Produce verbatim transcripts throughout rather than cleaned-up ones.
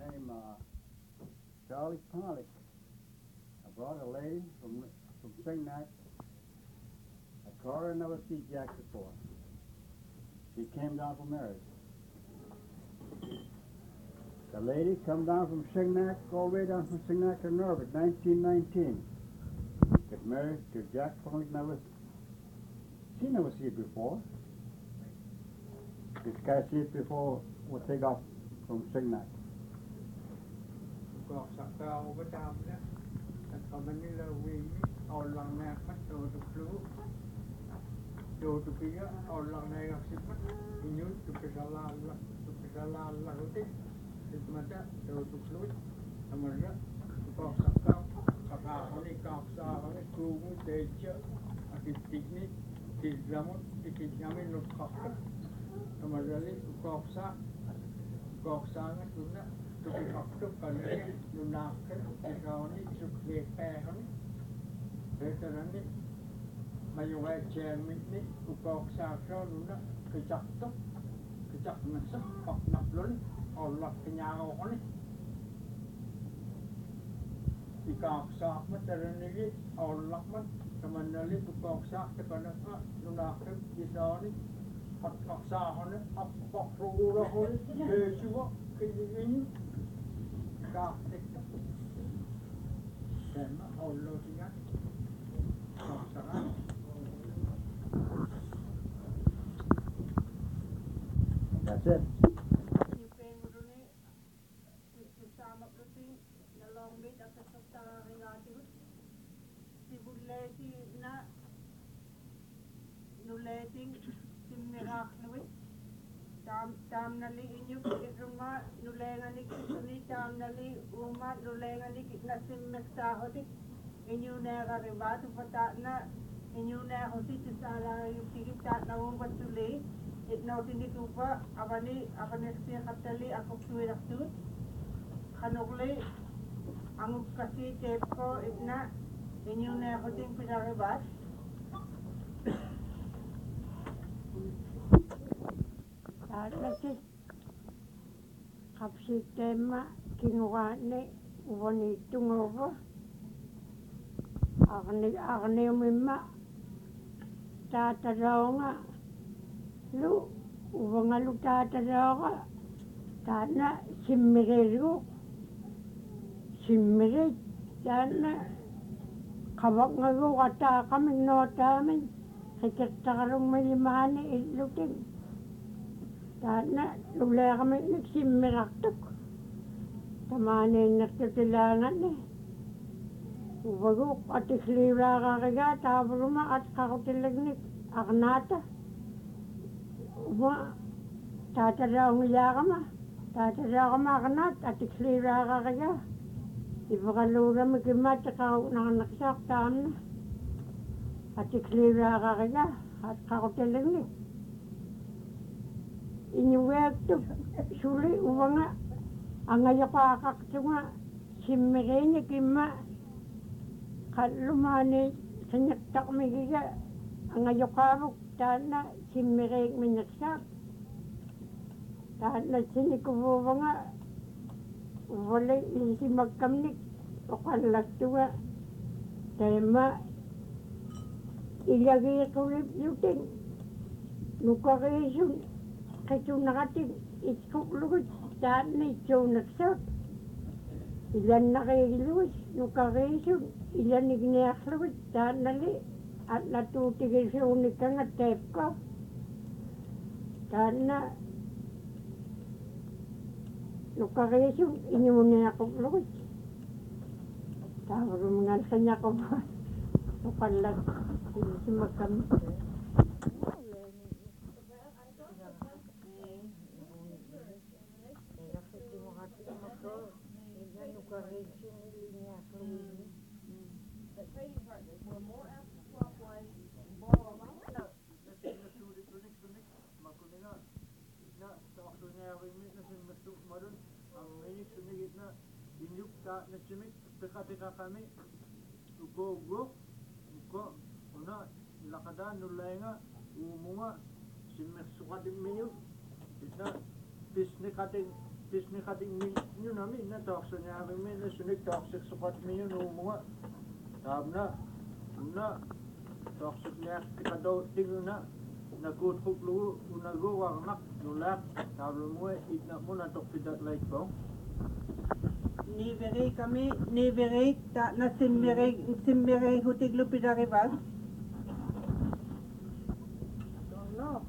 name uh, Charlie Pollock. I brought a lady from from Signac. I caught her never seen Jack before. She came down from marriage. The lady come down from Signac, all the way down from Signac to Norwood, nineteen nineteen. Got married to Jack Pollock. Never, she never see it before. This guy see it before we take off from Signac. Got sakau bedam dah. Sakau Manila wing orang nak masuk tu flu. Do tu kira orang nak asyik mat. Inyut tu kesalah lah, tu kesalah lah tu. Itu macam do tu flu. Amarga got sakau. Sakau ni kau sakau ni kumu teacher. Aktif teknik, teknik ramut, teknik kami nuk kau. Amarga ni kau sak, kau sangat tu nak. Tu kau kan ni nak kau ni tu kepeh ni. Betul ni. Mayuai cermin ni kau sak tu nak kejak tu, kejak masak pak nak lon, Allah kenyang ni. Ikak sak macam ni Allah mat, teman ni kau sak tekan apa nak kita ni. Hak nak sak ni apa perlu lah ni. Besok kini kak itu, sama Allah tinggal, sekarang. That's it. You pay Muruni, you sum up the thing, along with the Sata Ringati. She would let you not, no letting, Simmeraknui. Tam tamnali inyo kituma nulengani kituni tamnali uma nulengani kitna simmeksa hoti inyo nega ribatu patna inyo ne hoti tisala yuki ta na um batuli itno tini tupa abani abani sia katali aku tuir tu kanogli angu kasi tepko itna inyo ne hoti pinaribat Lagi kapsi tema kinuane woni tungovo agni agni mimma tata raonga lu uwanga lu tata raonga tana simmireru simmire tana kawak ngaru kata kami notamin sekitarung melimani ilutin Karena lula kami nagsimmiraktok. Tamanin nagtutilangan eh. Ubagok at islira kakaga, tabaruma at kakutilagnik aknata. Uba, tatara ang iyakama. Tatara kama aknat at islira kakaga. Ibakalura makimat at kakunanaksak tamna. At islira kakaga at kakutilagnik. Inyuwek tu suli uwanga angaya pakak tunga simmerenya kimma kalumane senyetak megiga angaya kabuk tana simmerek menyeksak tana sini kuwanga wala isi magkamnik okalak tunga tema ilagay kulip yutin nukakaisun Kacau nakating ikut lugut dan ni cau naksat. Ilan nakai lugut nuka kaisu ilan igniak lugut dan nali at latu tiga su nikang at tep ko. Dan na nuka kaisu inyunya ko lugut. Tahu mengalahnya ko nukalag si makam. Nasimik teka-teka kami uko uko uko una lakada nulenga umunga simek sukadim minyu kita pisne kating tisni kating min yunami na toksa niya kami na sunig toxic sukat mi yun umunga tabna na toxic niya kikadaw tingin na nagkutkuk lugu unaguwang nak nulak tablo mo itna mo na tokpidat like ko Nivere kami, nivere ta na simmere simmere hutig lupidare bas. Don't know.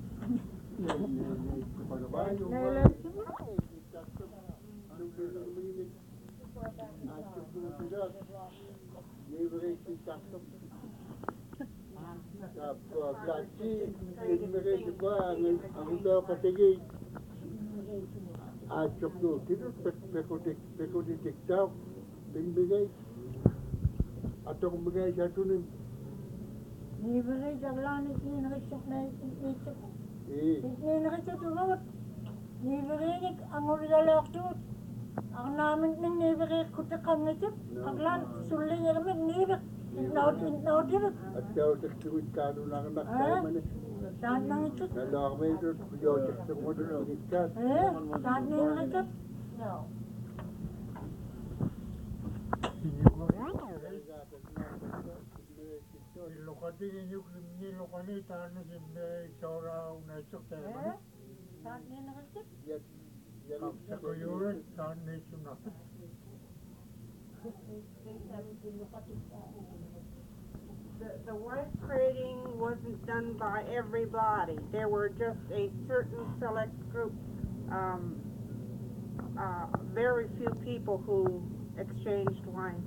Acok tu, kita pekotik pekotik TikTok, pembegai, atau pembegai satu ni. Nivere jaglan ni nakachok na ichok. Eh, Ni nakachok tu rawat. Nivere ni angor jalak tu. Ang namin ng nivere kutakan na chok. Aglan sulle niya naman nivere. Inaud inaud dia. atau tersebut kanu nak nak saya mana. Saat nang ichok. Kalau kami itu yo tersebut dekat. Eh, saat ni nakachok. No. Lokati inyuk ni lokani tanu simbe chora una chokte Eh, saat ni nakachok. Ya, ya kapsa ko yun tan ni suna The, the wife trading wasn't done by everybody. There were just a certain select group, um, uh, very few people who exchanged wine.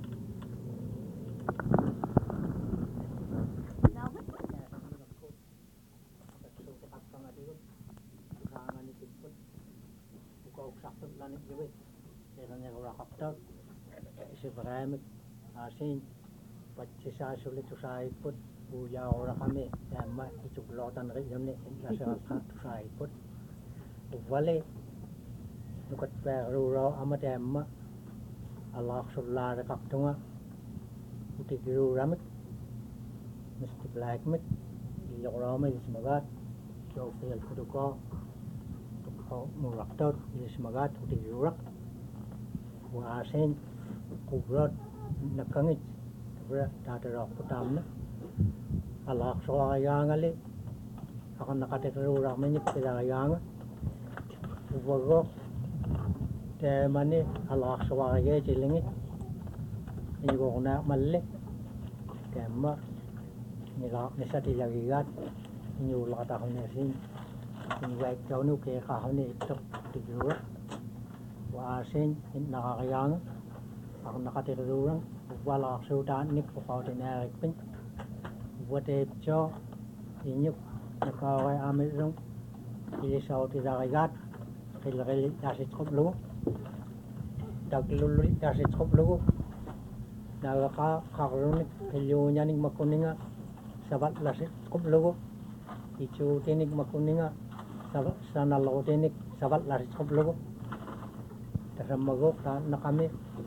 Sebenarnya asin pacisa sulit usai put buya orang kami sama itu pelotan kerjam ni nasi angkat usai put wale nukat perlu amat emma Allah sulla dekat tunga uti biru ramit mesti black mit di orang ramai semangat jauh feel kuduko tukau muraktot di semangat uti biru rak wasin kubrot nakangit kubra tatarok putam na alak so ayang ali akan nakatekru ramai pidayang ubago te mani alak so ayang jilingit ini ko na malle kema nila nisa tilagigat ini ulah tahun nesin ini baik jauh nu ke kahun ni itu tidur wasin nakakayang ako nakatiruran wala sudan nik po din pin wate cho inyuk nakaway amirong ilisaw tidagat kilakili dasit koplo daglululi dasit koplo nagaka karunik kilunya ning makuninga sabat lasit koplo ichu tinig makuninga sabat sanalo tinig sabat lasit koplo tasamagok na kami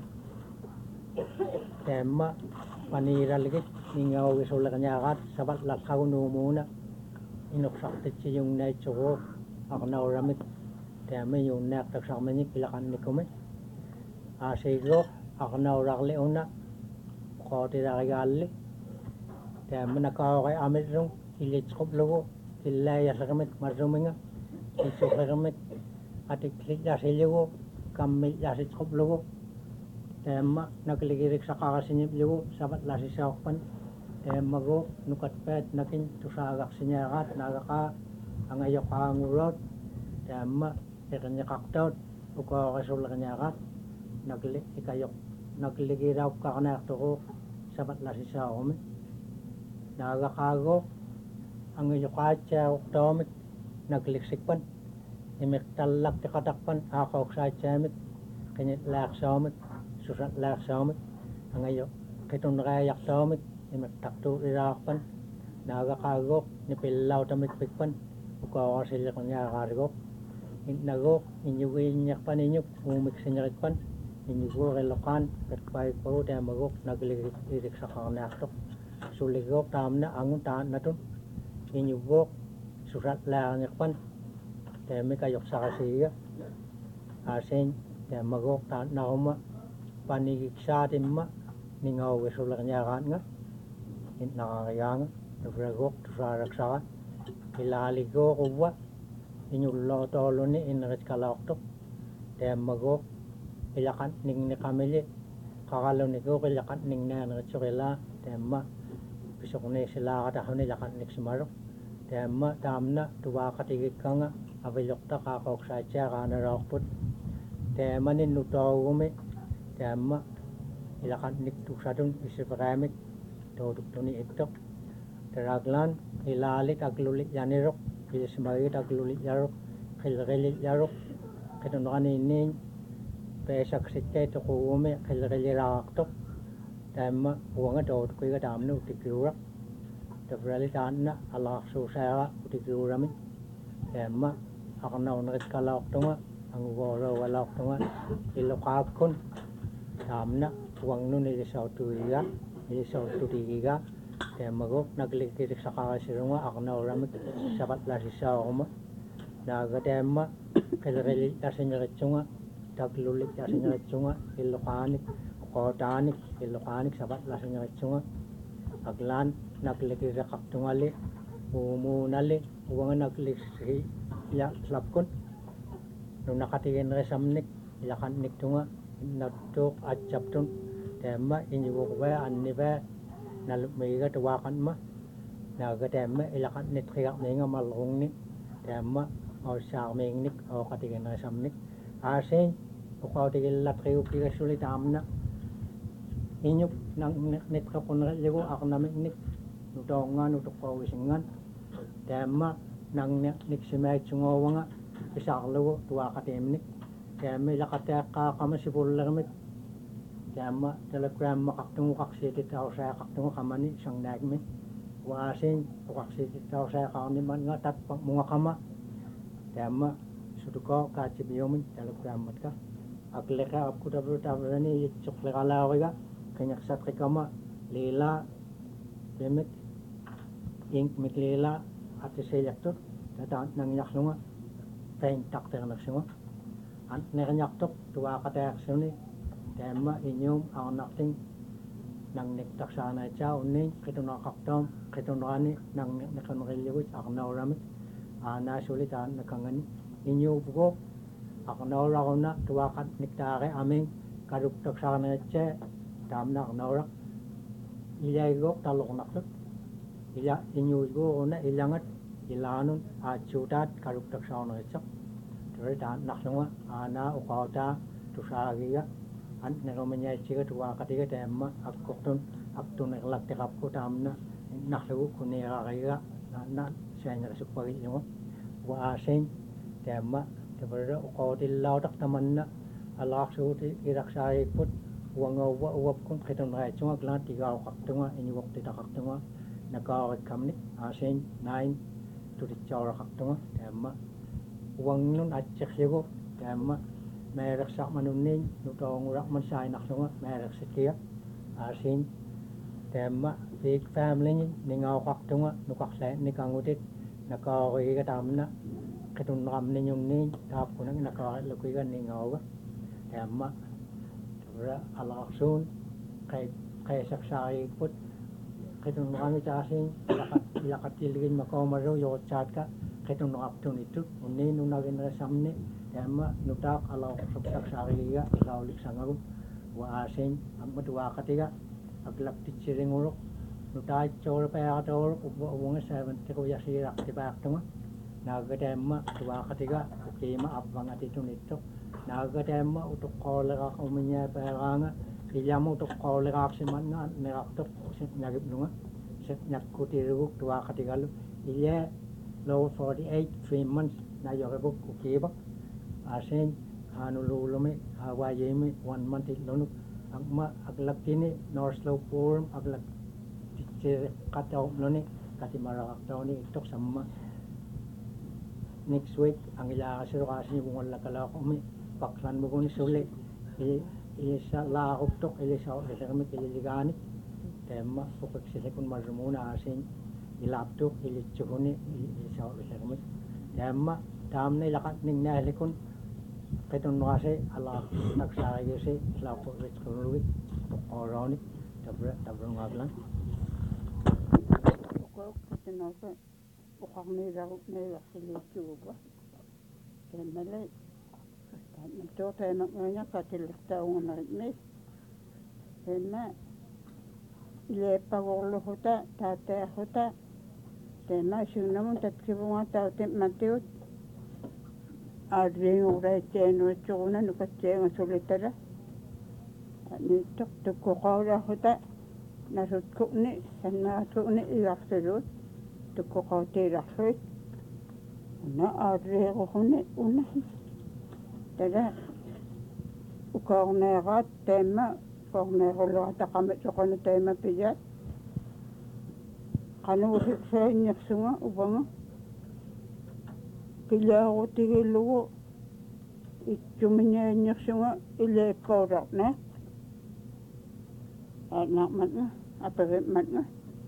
tema panira lagi ningaw isola kanya kat sabat lakaw no muna inoksak tsi yung na chogo ako na oramit tema yung nak taksak mani pilakan ni kume asigo ako na orakle una ko tira galli tema nakaw kay amit rong ilit skop logo ilaya sa kamit marzuminga iso sa kamit atik klikya silyo kami yasit skop logo tema nagligirik sa kakasinip liwo sabat lasi saukpan tema go nukat pet nakin tusagak sinyakat nagaka ang ayok angurot tema ikanya kaktaut uko kasul kanyakat nagli ikayok nagligiraw kakanak toko sabat lasi saume nagakago ang ayok atya uktomit nagliksikpan imik talak tikatakpan ako sa chamit kanyit lak saumit susat lak saumit ang ayo kitong nakayak saumit imak takto irakpan nagakagok ni pilaw tamit pikpan ukaw sila kanya kargo nagok inyugin nyak pan inyuk umik sinyakpan inyugo relokan perpay po tayo magok naglirik sa kanaktok suligok tamna angun taan na tun inyugok susat lak nyakpan tayo may kayok sa kasiya asin te magok ta nauma panigik sa timma ningaw wesulak nyakan nga in nakakayanga nufragok tusaraksa ilaligo kuwa inyullo tolo ni inret kalaktok te magok ilakan ning ni kamili kakalo ni ko ilakan ning na nret sukila te ma bisok ni sila katahon ilakan nik simarok te ma damna tuwa katigik ka nga abilokta kakok sa siya kana rakput te ma ninutaw umi te ma ilakan nik tuksadun isipakamik toduk tuni itok teraglan ilalik aglulik yanirok ilismagit aglulik yarok khilgilik yarok ketundukan ini pesak sitte to kuume khilgilik tok tamma uanga toduk kuiga damnu utikiurak tebrali tanna Allah susaya utikiurami tamma akna unrit kalak tonga angugoro walak tonga ilokakun tamna uang nun ilisau tuiga ilisau tuiga te magok naglikit sa kakasirunga akna uramik sapat lasisa akuma naga temma kelreli yasinyaritsunga taglulik yasinyaritsunga ilokanik kotanik ilokanik sapat lasinyaritsunga aglan naglikit sa kaktungali umunali uwanga naglikit ya slapkun nung nakatingin resamnik ilakannik tunga nagtuk at chaptun temma inyubukwe annibe nalukmiga tuwakan ma naga temma ilakan nitkigak ninga malungnik temma o saamingnik o katigin resamnik asin ukaw tigil latriw kiga sulit amna inyuk nang nitkakun ligo aknamiknik nutongan utukawisingan temma nang niksimek sungawanga isaklugo tuwakatimnik temma ilakatek kakama sipullermik temma telegram makaktungu kaksiti tau saya kaktungu kamani sang nagmi wasin kaksiti tau saya kani man nga tatpang mga kama temma suduko kacibiyomin telegram matka agleka apku tabru tabrani yitsuk lekalawiga kanyaksat kama lila demik ink miklila ati seyaktur tatan nang yaklunga pain takter naksunga ant nernyaktok tuwa katek suni temma inyum ang nakting nang nektaksana cha uning kituna kaktom kitunani nang nakanmakiliwit aknauramit ana sulitan nakangani inyu bugo aknaurakuna tuwakat niktake aming karuktaksana cha tamna aknaurak iyaygok talok naktot ila inyu go una ilangat ilanun achutat karuktaksana cha teritan naksunga ana ukauta tusagiga an neromanya chiga tuwa katiga temma akkotun aktun elak tekapku tamna naklu kunira kaiga na senya supagi yo wa asen temma tebera uqodil laudak tamanna alak suti iraksai put wanga wa wap kun khiton rai chunga klan tiga kaktunga ini waktu ta kaktunga nakawat kamni asen nine tu di chawra kaktunga temma wang nun acek yego temma merak sak manunin nutong rak mansay naksunga merak setia asin temma big family ningaw kaktunga nukaksay nikangutit nakakoy ka tamna kitun ram ninyong nin tap kunang nakalukoy ka ningaw ka temma tura alaksun kay kay saksay put kitun rami tasin ilakat ilakatilgin makomaro yo chat ka kitun raptun itu unin nunagin rasamni temma nutak alaw subsak sariga ilaulik sangarum wa asin amma tuwa katiga aglak titsiring urok nutai chor pa ator ubunga seventy ko yasirak tibak tunga naga temma tuwa katiga ukima abang atitun itu naga temma utuk kolera uminya peranga ilamu utuk kolera simanna neraktok sit nagip nunga sit nyakutiruk tuwa katiga lu iya low forty-eight three months na yorebuk ukibak asin hanululume hawayemi one month ilonuk agma aglak kini north slope forum aglak titsir kataw noni kati marakak taw ni itok sama next week ang ilakasiro kasi kung wala kala kumi paklan mo kung isuli ilisa lakok tok ilisa ilisa ililiganit tema pupag sila kung marumuna asin ilaptok ilitsuhuni ilisa ilisa tema tam na ilakat ning nalikon Ketunwase ala taksarayese lapo wetkului oroni tabra tabrungablan. Ko katinosa uqarniirarup neelarsiluutsuuga. Kemmale tuoteenaqnganga katillertaungunaritmis. Emma ileeppagorluhuta taataahuta tema suunamun tatkivunga tautemmattigut aadriingureittianuitsuquna nukatsianga sulitara niittoq tukkuqaulahuta nasutku'ni sannaatku'ni igartuluut tukkuqautiilarluit una aadriiguhuni una tara ukaorneeraat taamma ukaorneeruluataqama soqona taamma piyaat qanuusiksaannersunga uvanga kilaarutigillugu itsumiñaannersunga ileeppaulornaaq aanaarmatnga apavimmatnga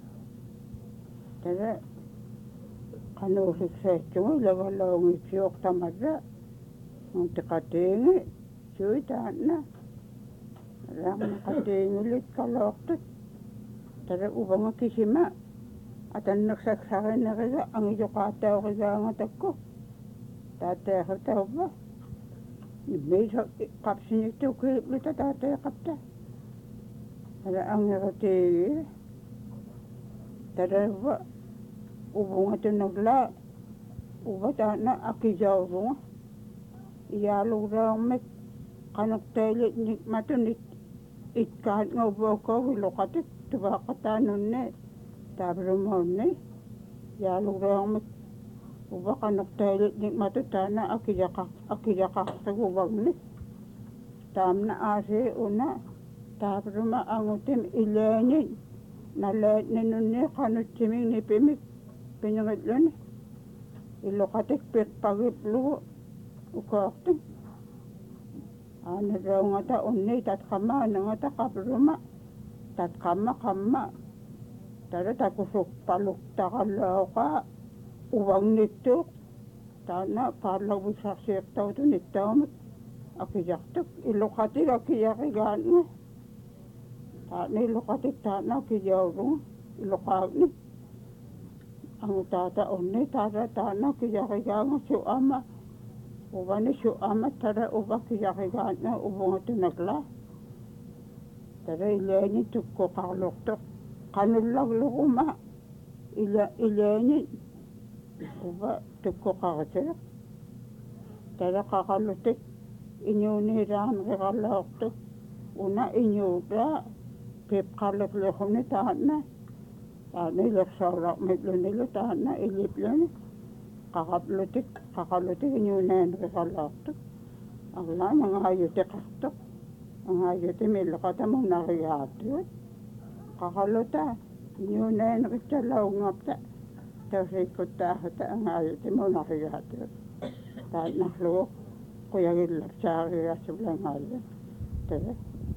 tara qanuusiksaatsunga ilagalaungitsiortamarra nutiqatiingi suitaanna raamna qatiingulit kaloortut tara uvanga kisima atannersaksarinneriga angijoqaataorigaanga takku taateerutauva nimmiisa qapsiniktukiiplita taateeqapta tara angirutiigi tarava uvungatunnerlaa uva taana akijaurunga iyaaluuraarmik qanertailit matunit itkaat ngauvuakaugiloqatik tuvaaqataanunne taavrumaunni iyaaluuraarmik uva qanertailit matut taana akijaqaq akijaqaqtaguvagni taamna aasii una taavruma angutim ilaanin nalaatninunni qanutsimik nipimik piñeqitluni iloqatik piqpagiplugu ukaortin aanaraungata unni tatqama anangata qavruma tatqama qamma tara takusukpaluktaqallauqa uvangnittuuq taana paallavisarsiiqtautun ittaumik akijaqtuk iloqatik akijaqigaaanga taana iloqatik taana akijaurunga iloqaagni angutaata unni tara taana akijaqigaanga su'ama uvani su'ama tara uva kijaqigaanga uvungatunakla tara ilaani tukkuqarluqtuq qanullagluquma ila ilaani uva tukkuqartiq tara qaqalutik iñuuniiraanriqalaortuq una iñuuraa pipqalliqliquni taana taana ilersauraqmitluниlu taana ilipluni qaqaplutik qaqalutik iñuunaanriqalaortuq arlaan angaayutiqartuq angaayutimilleqatamunarigaatigut qaqaluta iñuunaanriqtalaungapta tausiikkuttaahuta angaayutimunarigaatigut taannarlugu quyagillarsaarigaassulangaalla tara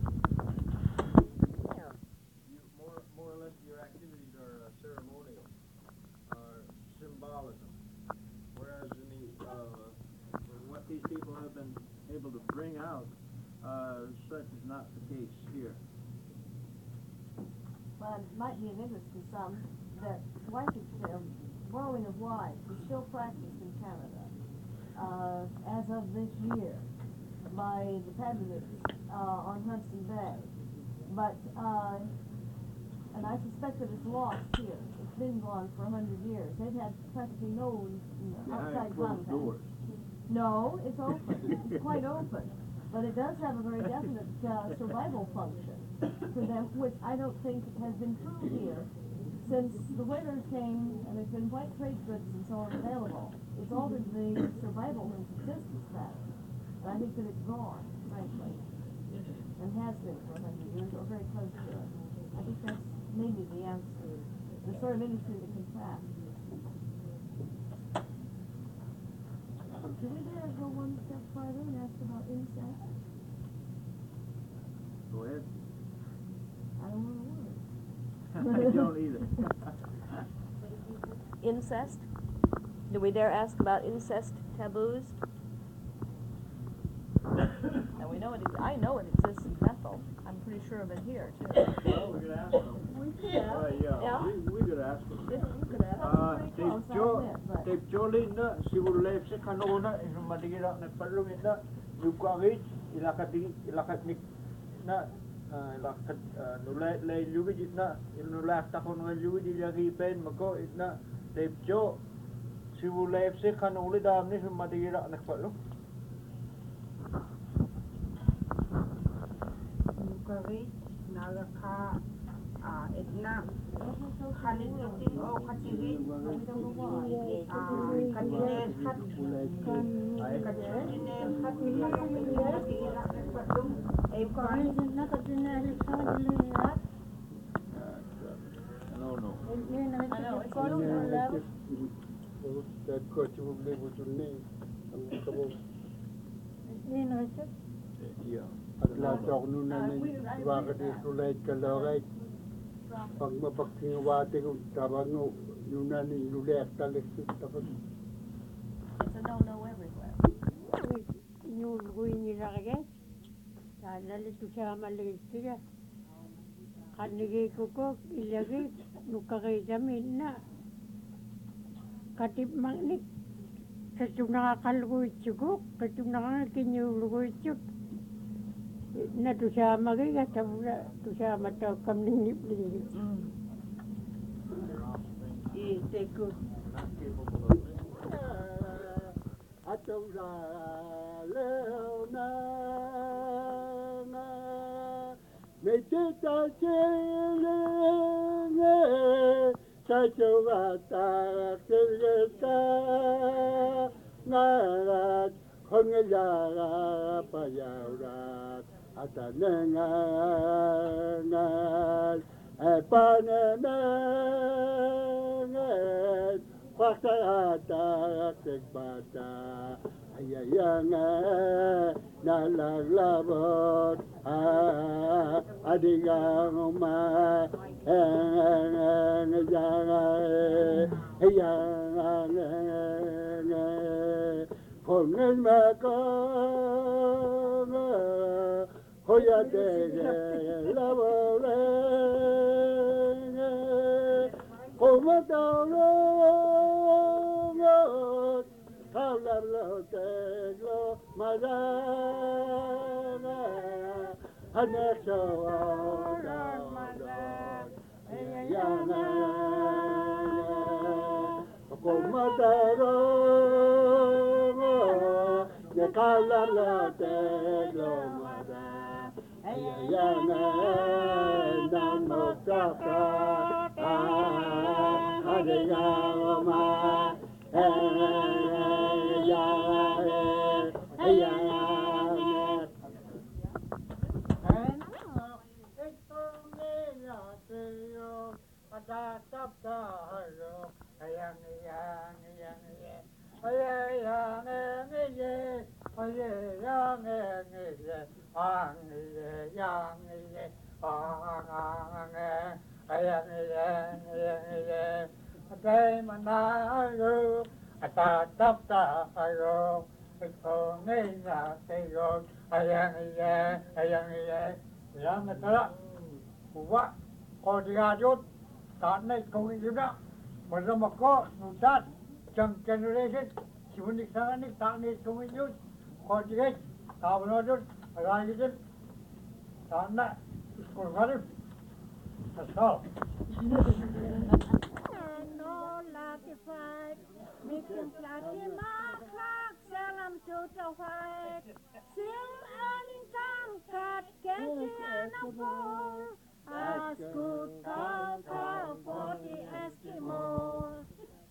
More, more or less, your activities are uh, ceremonial, are symbolism. Whereas in the uh, what these people have been able to bring out, uh, such is not the case here. Well, it might be of interest to some that wife um, borrowing of wives is still practiced in Canada uh, as of this year by the Peddlers uh, on Hudson Bay. But, uh, and I suspect that it's lost here. It's been gone for a hundred years. They've had practically no outside contact. Doors. No, it's open. It's quite open. But it does have a very definite uh, survival function for them, which I don't think has been true here since the whalers came and there's been white trade goods and so on available. It's altered the survival and subsistence pattern. And I think that it's gone, frankly, and has been for a hundred years or very close to it. I think that's maybe the answer, the sort of industry that can pass. Can we dare go one step farther and ask about incest? Go ahead. I don't want to worry. I don't either. Incest? Do we dare ask about incest taboos? know it, I know it exists in Bethel. I'm pretty sure of it here, too. Well, we could ask them. We could Uh, have. yeah, Yeah. we, we could ask them. Yeah, we could have. Uh, That's pretty Dave close, I Jo, admit, but. Dave Jolin na, si Ulef si kanona, isang madigira na palungin na, yukawit, ilakat di, ilakat ni, na, uh, ilakat, uh, nulay, lay luwid it na, nulay tako nga luwid, ilagi pen, mako, it na, Dave Jo, si Ulef si kanuli dam ni, isang madigira na palung. Nukari, nalaka, ah, itna, kalitin o katiri, ah, katiner kat, katiner kat, matira patung, e kani na katiner kat lihat. No, no. that coach will be able to name. Yeah. At lahat ako nun na baka di sulay kalaway. Pag mapagtingawate ko, tabang no, yun na ni Lulek taleksit tapos. It's a no-no everywhere. Inulguin nila kaya. Dahil ito siya maliit siya. Kanigay ko ko, ilagay, nukakay samin na. Katip mangnik. Kaso nakakalugod sigok, kaso nakakinyulugod sigok. Na to siya magiga, to siya mataw kamningip-ningip. Ite ko. Atong sa leona may tita chile sa chawata kirgeta ngarat kongyara payaurat atanengan epanengan pakata tekbata ayayangan nalaglabot adigang umay ang jangan ayayangan kongen makong hoya dege labore komatalo Kalarlo teglo madana anexo madana yana komatalo ne kalarlo teglo madana yana namotaka adiyama Day manayo, atatap tayo, ito ngayon tayo, ayang iya, ayang iya, yang ito, buwa, ko diayot, tanay kong ina, masama ko, nutat, jang generation, sibunik sanganik, tanay kong ina, ko diayot, tawanodot, ayagin, tanay, school garib, that's all. Fight, making flashy marks, salam to the white. Sim earning time cut, can't see an apple. As good cow, cow for the Eskimos.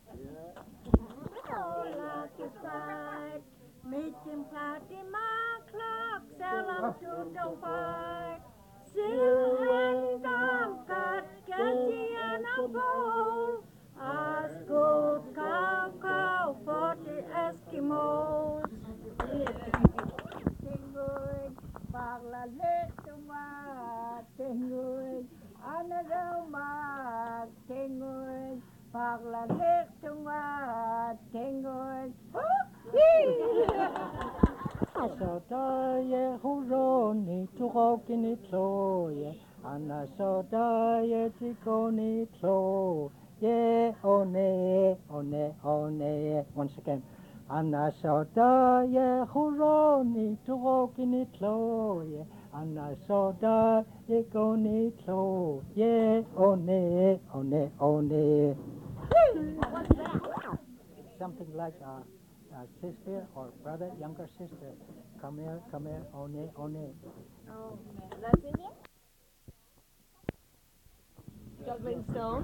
Oh, lucky fight, making flashy marks, salam to the white. Sim earning time cut, can't see an apple. As good cow, cow for the Eskimos. Tinguin, paglalit tumat, tinguin, anaramak, tinguin, paglalit tumat, tinguin. Asa tayo huro turokini tlo ye ana soda ye tikoni tlo ye one one one once again ana soda ye huroni turokini tlo ye ana soda ye koni tlo ye one one one. Something like a, a sister or brother, younger sister. Come here, come here, one, one. Oh, let's sing it. Juggling Stone.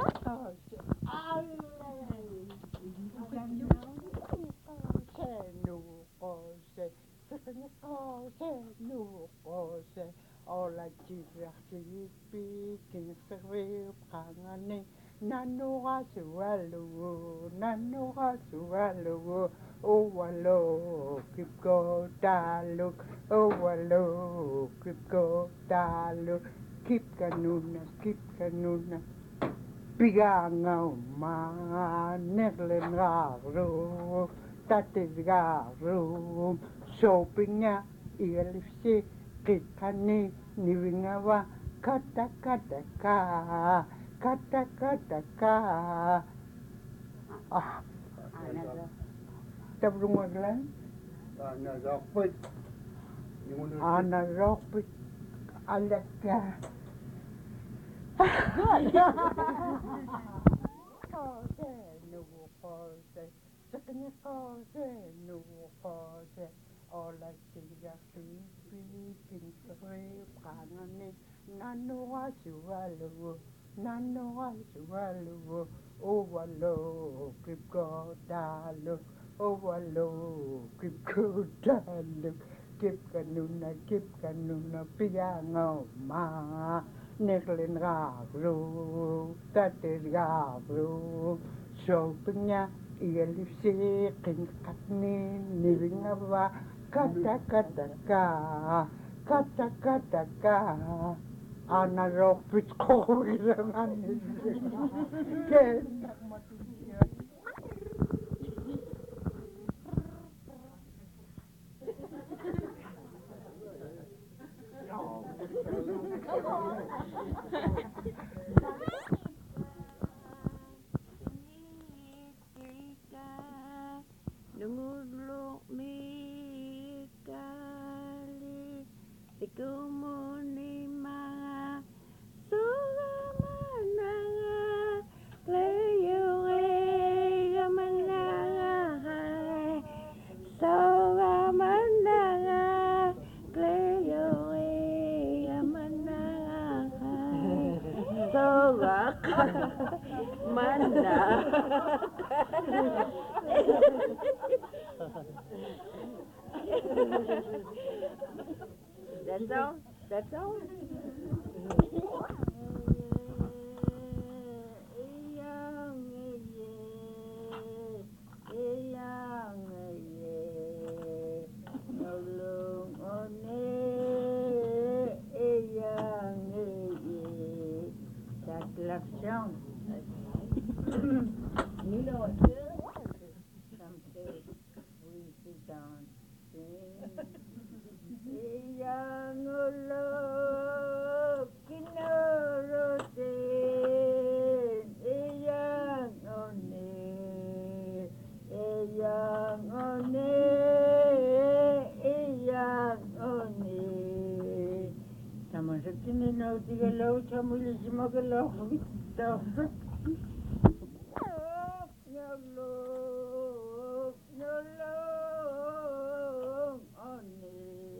Ola jibrahti bikin serip kangane nano rasualu nano rasualu oh wallo keep go daluk oh wallo keep go daluk keep kanuna keep kanuna bigangau ma neglen garu tatis garu shoppingnya ielipsi kitani nivingawa kata kata ka kata kata ka ah tabrung maglan ana rockpit ana rockpit alaka good kose no kose sakanya kose no kose ola tiga pipi pinkre panane nano asualu nano asualu oh wallo keep go dalu oh wallo keep go dalu keep kanuna keep kanuna piango ma neklen gabru tates gabru shoppingnya ielipsi kinkatni nivingawa kata kata ka kata kata ka ana rockpit ko ilangan ken Nungulok mi kali tikumuni mga sugamananga leyuwe gamananga sugamananga leyuwe gamananga sugamananga That's all? That's all? That's love song. You know it too? Someday we sit down Iyang ulok kinurutin iyang one iyang one iyang one sama sekini nau tiga lau camuli semoga lau dapat nyolok nyolok one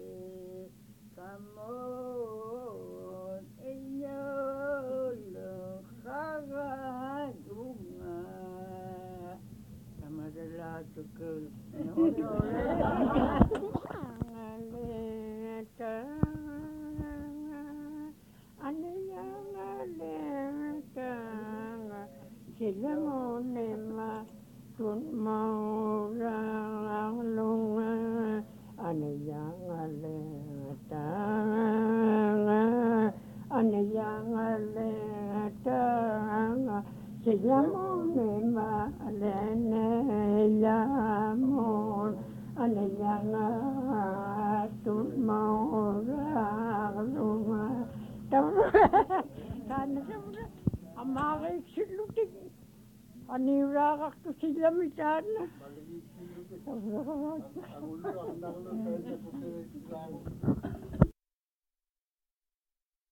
Kamon inyolo kagan unga sama dala tukul nyono ngaleta ane yang ngaleta sila monema kun mau lang lunga ane yang ngaleta ane yang ngaleta sila monema lene lamon ane yang kun mau Kana semmoinen amaareiksillutik. Aniuraaqartu sillamitaanna. Ang ulo ang nalo sa kanya ko